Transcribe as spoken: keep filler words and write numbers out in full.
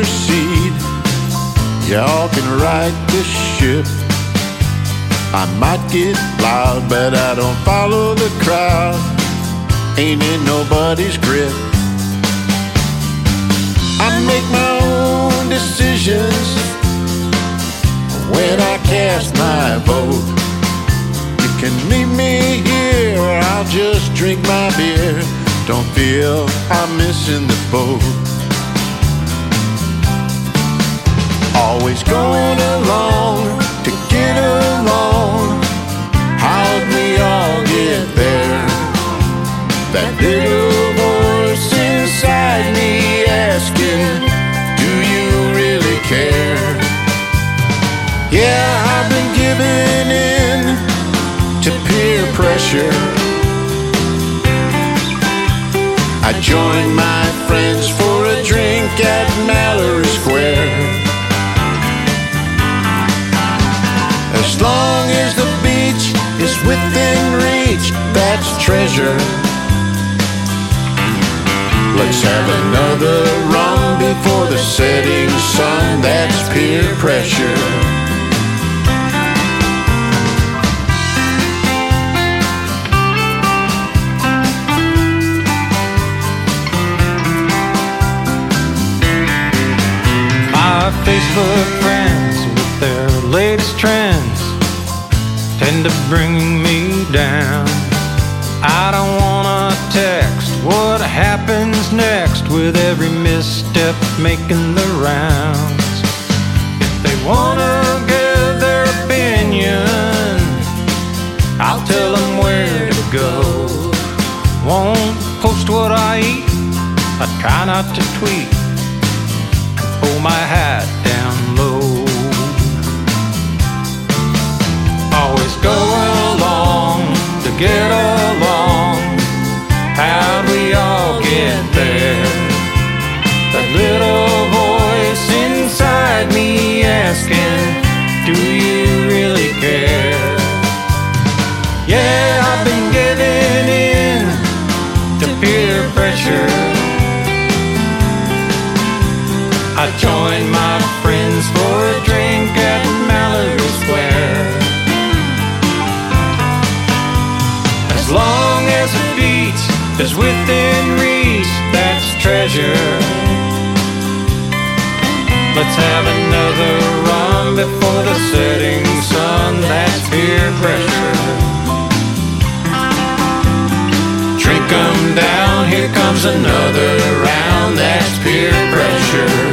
proceed. Y'all can right the ship. I might get loud, but I don't follow the crowd. Ain't in nobody's grip. I make my own decisions when I cast my vote. You can meet me here, or I'll just drink my beer. Don't feel I'm missing the boat. Always going along to get along. How'd we all get there? That little voice inside me asking, do you really care? Yeah, I've been giving in to peer pressure. I joined my friends for a drink at Mallory Square. As long as the beach is within reach, that's treasure. Let's have another rum before the setting sun, that's peer pressure. Facebook friends with their latest trends tend to bring me down. I don't wanna text what happens next with every misstep making the rounds. If they wanna give their opinion, I'll tell them where to go. Won't post what I eat, I try not to tweet. Pull my hat down low. Always go along to get along. How'd we all get there? That little voice inside me asking, do you really care? Yeah, I've been giving in to peer pressure. I joined my friends for a drink at Mallory Square. As long as the beach is within reach, that's treasure. Let's have another rum before the setting sun, that's peer pressure. Drink 'em down, here comes another round, that's peer pressure.